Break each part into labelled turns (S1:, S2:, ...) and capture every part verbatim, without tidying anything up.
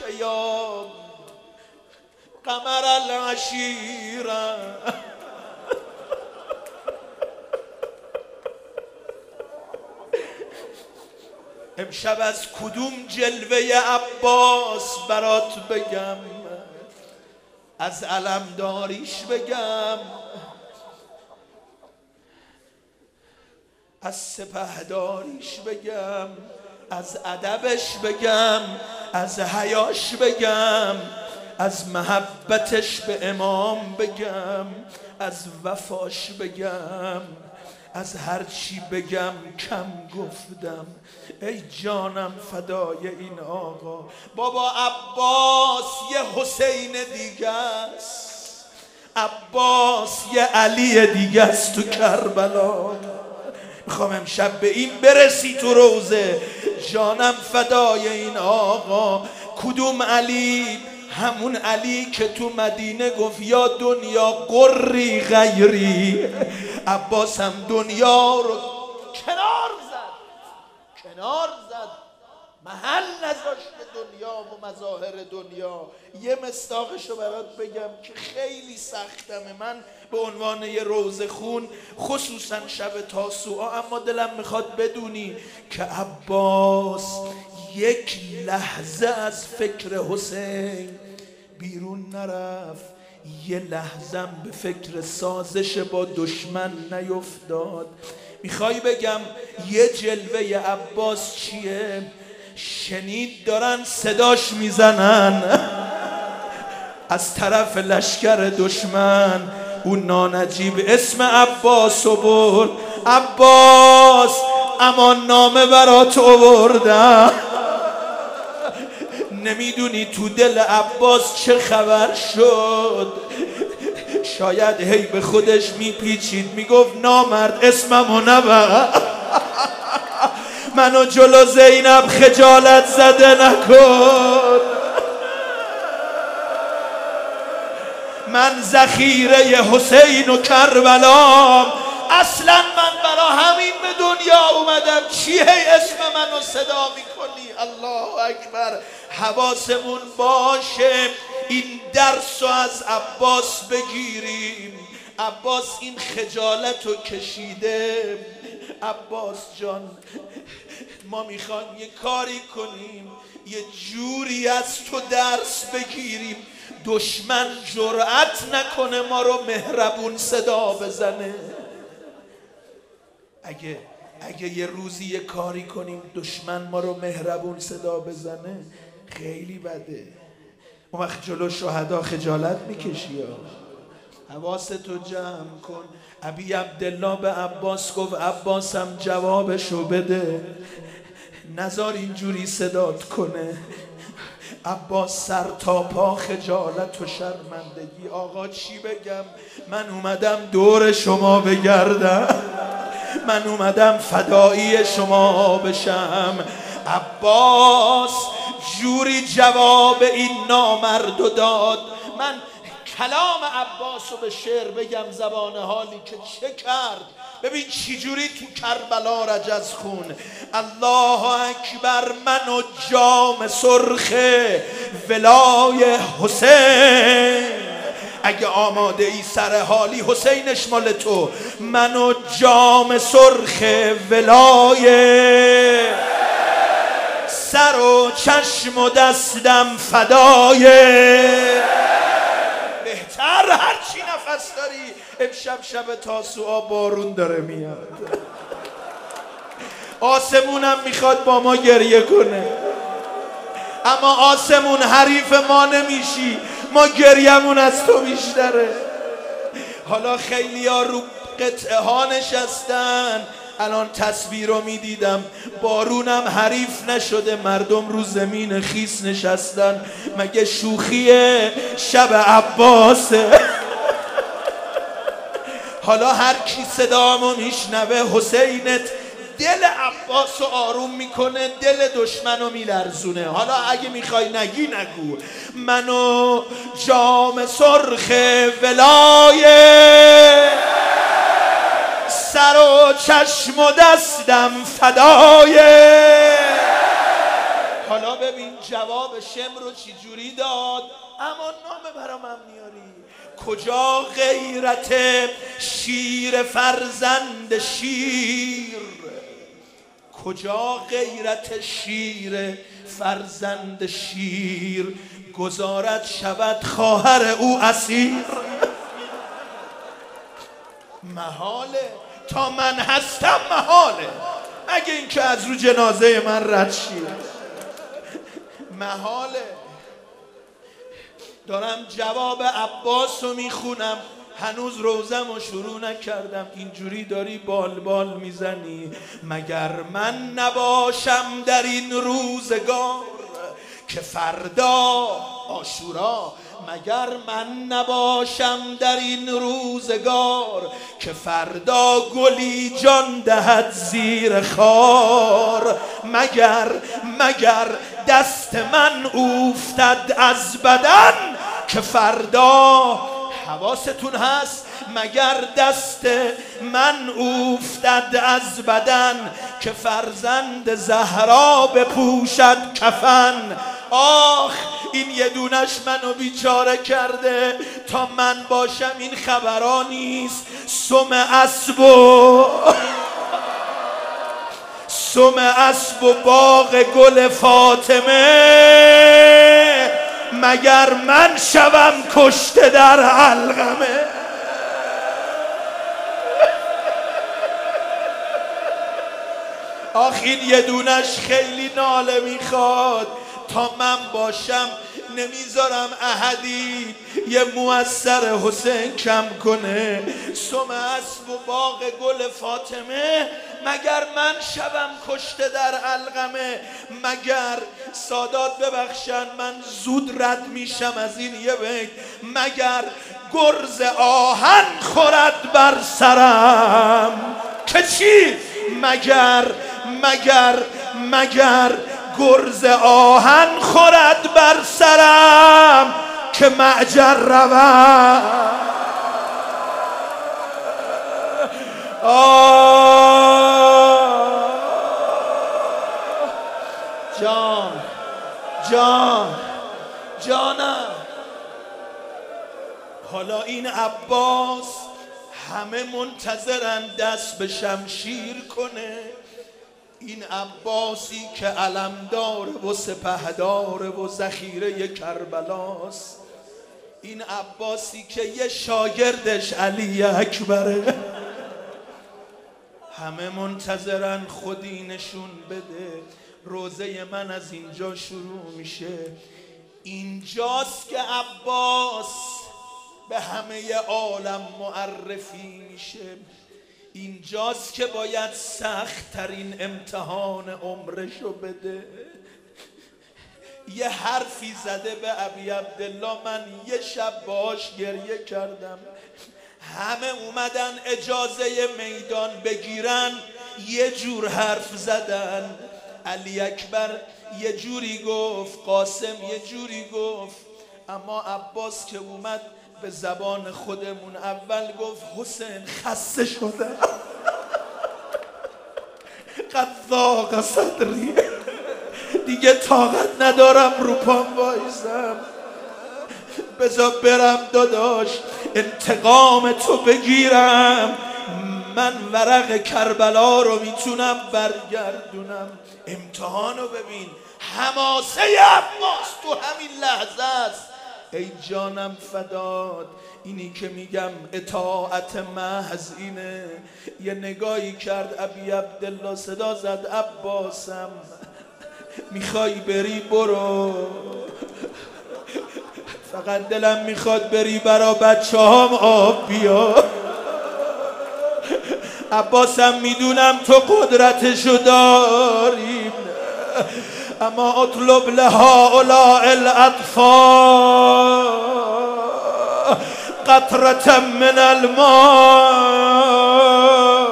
S1: یا قمر العشیره. امشب از کدوم جلوه عباس برات بگم، از علمداریش بگم، از سپهداریش بگم، از ادبش بگم، از حیاش بگم، از محبتش به امام بگم، از وفاش بگم، از هر چی بگم کم گفتم. ای جانم فدای این آقا. بابا عباس یه حسین دیگه است، عباس یه علی دیگه است تو کربلا. میخوام امشب به این برسی تو روزه. جانم فدای این آقا. کدوم علی؟ همون علی که تو مدینه گفت یا دنیا قری غیری. عباس هم دنیا رو کنار زد، کنار زد، محل نذاشت به دنیا و مظاهر دنیا. یه مصداقشو برات بگم که خیلی سختمه، من به عنوان یه روزه خون خصوصا شب تاسوعا، اما دلم میخواد بدونی که عباس یک لحظه از فکر حسین بیرون نرفت، یه لحظم به فکر سازش با دشمن نیفتاد. میخوای بگم یه جلوه عباس چیه؟ شنید دارن صداش میزنن از طرف لشکر دشمن. اون نانجیب اسم عباس رو برد، عباس امان نامه برات آوردم. نمیدونی تو دل عباس چه خبر شد؟ شاید هی به خودش میپیچید، میگفت نامرد اسممو نبر، منو جلو زینب خجالت زده نکن، من ذخیره حسین و کربلام، اصلا من برا همین به دنیا اومدم. چیه اسم منو صدا میکنی؟ الله اکبر. حواسمون باشه این درس رو از عباس بگیریم. عباس این خجالت رو کشیده. عباس جان ما میخوایم یه کاری کنیم، یه جوری از تو درس بگیریم دشمن جرأت نکنه ما رو مهربون صدا بزنه. اگه اگه یه روزی یه کاری کنیم دشمن ما رو مهربون صدا بزنه خیلی بده. اون وقت جلو شهدا خجالت میکشی. حواستو جمع کن. ابی عبدالله به عباس گفت عباسم جوابشو بده، نذار اینجوری صدات کنه. عباس سر تا پا خجالت و شرمندگی. آقا چی بگم؟ من اومدم دور شما بگردم، من اومدم فدایی شما بشم. عباس جوری جواب این نامردو داد. من کلام عباس رو به شعر بگم زبان حالی که چه کرد. ببین چی جوری تو کربلا رجز خون. الله اکبر. من و جام سرخ ولای حسین، اگه آماده ای سر حالی حسینش مال تو. من و جام سرخ ولای، سر و چشم و دستم فدای. بهتر هرچی نفس داری. امشب شب تاسوعا بارون داره میاد، آسمونم میخواد با ما گریه کنه، اما آسمون حریف ما نمیشی، ما گریمون از تو بیشتره. حالا خیلی ها رو قطعه ها نشستن. الان تصویر رو میدیدم، بارونم حریف نشده، مردم رو زمین خیس نشستن. مگه شوخیه؟ شب عباسه. حالا هر کی صدامو میشنوه حسینت دل عباس رو آروم میکنه، دل دشمن رو میلرزونه. حالا اگه میخوای نگی نگو. منو جام سرخ ولای، سر و چشم و دستم فدای. حالا ببین جواب شم رو چی جوری داد. اما نامه برا من میاری. کجا غیرت شیر فرزند شیر، کجا غیرت شیر فرزند شیر، گذارد شود خواهر او اسیر. محاله تا من هستم محاله، اگه این که از رو جنازه من رد شید محاله. دارم جواب عباس رو میخونم، هنوز روزم رو شروع نکردم. اینجوری داری بال بال میزنی. مگر من نباشم در این روزگار که فردا عاشورا، مگر من نباشم در این روزگار که فردا گلی جان دهد زیر خار. مگر مگر دست من اوفتد از بدن که فردا، حواستون هست، مگر دست من اوفتد از بدن که فرزند زهرا بپوشد کفن. آخ این یه دونش منو بیچاره کرده، تا من باشم این خبرا نیست. سم اسب و سم اسب و باغ گل فاطمه، مگر من شوم کشته در علقمه. آخ این یه دونش خیلی ناله میخواد، تا من باشم نمیذارم احدی یه موثر حسین کم کنه. سم اسب و باغ گل فاطمه، مگر من شبم کشته در علقمه. مگر سادات ببخشن من زود رد میشم از این یه بیت. مگر گرز آهن خورد بر سرم که چی؟ مگر مگر مگر گرز آهن خورد بر سرم که معجر روم. جان جان جانم. حالا این عباس همه منتظرن دست به شمشیر کنه. این عباسی که علمدار و سپهدار و ذخیره کربلاست. این عباسی که یه شاگردش علی اکبره. همه منتظرن خودی نشون بده. روزه من از اینجا شروع میشه. اینجاست که عباس به همه عالم معرفی میشه. اینجاست که باید سخت ترین امتحان عمرشو بده. یه حرفی زده به ابی عبدالله، من یه شب باش گریه کردم. همه اومدن اجازه میدان بگیرن، یه جور حرف زدن. علی اکبر یه جوری گفت، قاسم یه جوری گفت، اما عباس که اومد به زبان خودمون اول گفت حسین خسته شده قد ضاق صدری، دیگه طاقت ندارم رو پام وایسم، بذار برم داداش انتقام تو بگیرم. من ورق کربلا رو میتونم برگردونم. امتحانو ببین، حماسه عباس تو همین لحظه است. ای جانم فداد، اینی که میگم اطاعت محض اینه. یه نگاهی کرد ابی عبدالله، صدا زد عباسم میخوای بری برو، فقط دلم میخواد بری برا بچه هام آب بیا. عباسم میدونم تو قدرتشو داری، اما اطلب لهؤلاء الاطفال قطرة من الماء.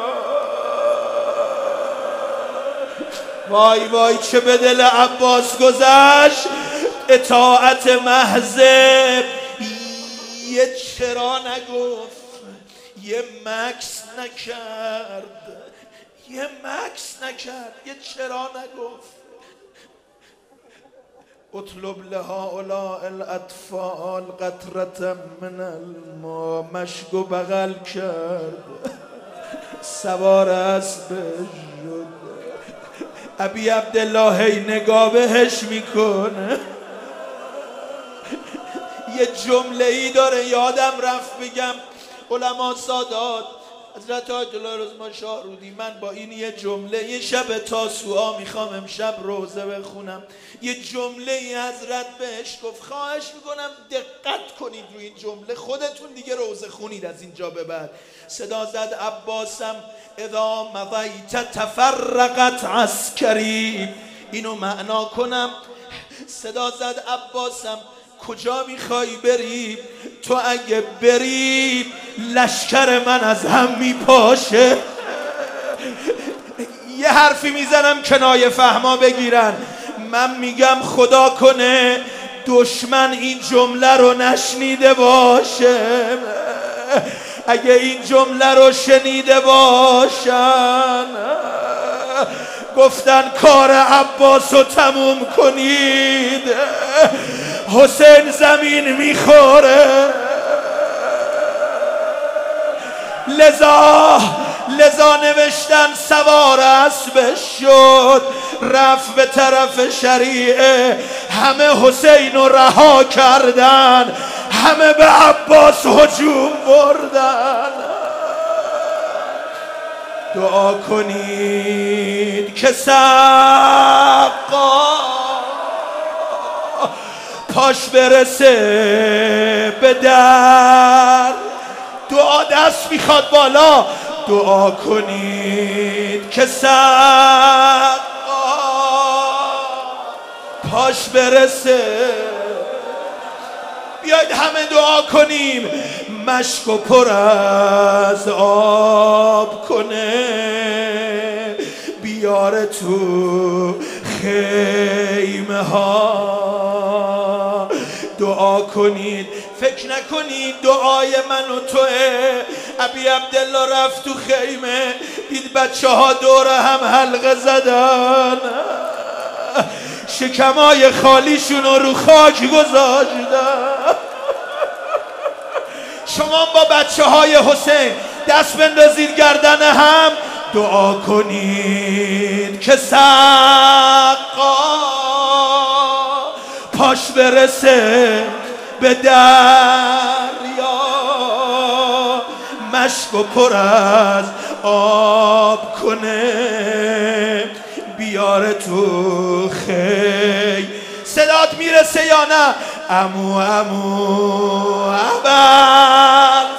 S1: وای وای چه به دل عباس گذشت. اطاعت محض. یه چرا نگفت، یه مکس نکرد، یه مکس نکرد، یه چرا نگفت. اطلب لهؤلاء الاطفال قطرة من الماء. مشک و بغل کرد سوار اسبش شد. ابی عبدالله هی نگاه بهش میکنه. یه جمله ای داره یادم رفت بگم. علما سادات حضرت آیت الله رضا شاهرودی، من با این یه جمله، یه شب تاسوعا میخوام امشب روزه بخونم، یه جمله ای حضرت بهش گفت، خواهش میکنم دقت کنید روی این جمله، خودتون دیگه روزه خونید از اینجا به بعد. صدا زد عباسم اذا مضیت تفرقت عسکری. اینو معنا کنم. صدا زد عباسم کجا میخوای بری؟ تو اگه بری لشکر من از هم میپاشه. یه حرفی میزنم کنایه فهما بگیرن. من میگم خدا کنه دشمن این جمله رو نشنیده باشه. اگه این جمله رو شنیده باشن گفتن کار عباس رو تموم کنید، حسین زمین میخوره. لذا لذا نوشتن سوار اسبش شد، رفت به طرف شریعه. همه حسین رو رها کردن، همه به عباس هجوم بردن. دعا کنید که سقا پاش برسه به در. دعا دست میخواد بالا. دعا کنید که سقا پاش برسه. بیاید همه دعا کنیم مشک و پر از آب کنه، بیاره تو خیمه ها. دعا کنید، فکر نکنید دعای من و توه. ابی عبدالله رفت تو خیمه، دید بچه ها دور هم حلقه زدن، شکمای خالیشون رو رو خاک گذاشتن. شما با بچه های حسین دست بندازید گردن هم، دعا کنید که سقا پاش برسه به دریا، مشک و پر از آب کنه، بیاره تو خی. صدات میرسه یا نه؟ امو امو ابوالفضل.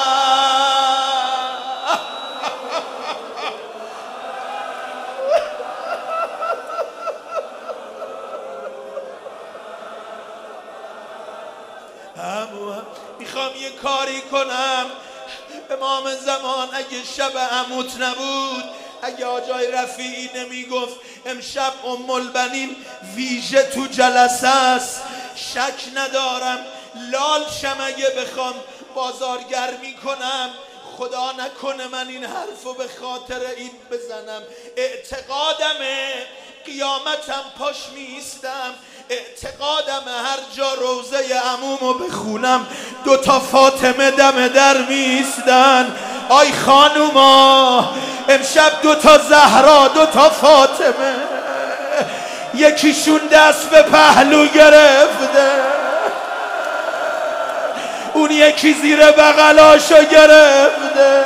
S1: میخوام یه کاری کنم. امام زمان اگه شب عموت نبود، اگه آجای رفیعی نمیگفت امشب ام البنین ویژه تو جلسه است، شک ندارم لال شم اگه بخوام بازارگرمی کنم. خدا نکنه من این حرفو به خاطر این بزنم. اعتقادمه قیامتم پاش میستم. اعتقادم هر جا روزه عمومو بخونم دو تا فاطمه دم در میستن. آی خانوما امشب دو تا زهرا دو تا فاطمه، یکیشون دست به پهلو گرفته، اون یکی زیر بغلاشو گرفته.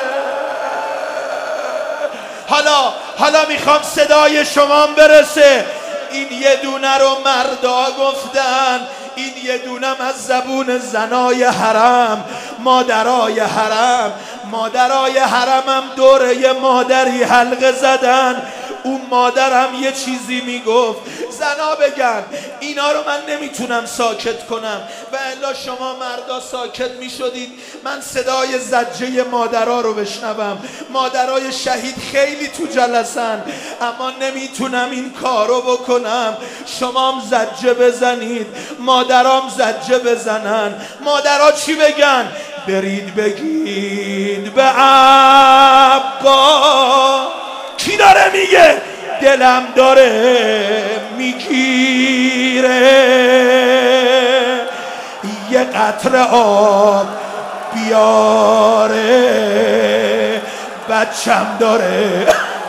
S1: حالا حالا میخوام صدای شما برسه. این یه دونه رو مردا گفتن، این یه دونم از زبون زنای حرم، مادرای حرم. مادرای حرمم دوره یه مادری حلقه زدن، اون مادرم یه چیزی میگفت. زنا بگن اینا رو من نمیتونم ساکت کنم، و الا شما مردا ساکت میشدید من صدای زجه مادرها رو بشنوم. مادرای شهید خیلی تو جلسن، اما نمیتونم این کارو بکنم. شمام زجه بزنید، مادرام زجه بزنن. مادرها چی بگن؟ برید بگید به عبا. کی داره میگه؟ دلم داره میگیره. یه قطره آب بیاره، بچم داره.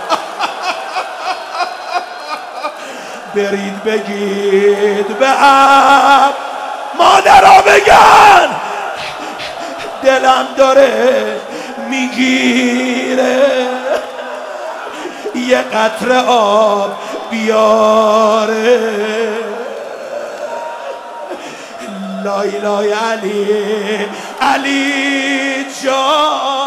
S1: برید بگید به هم، مادرها بگن دلم داره میگیره، یه قطره آب بیاره. لای لای علی، علی جان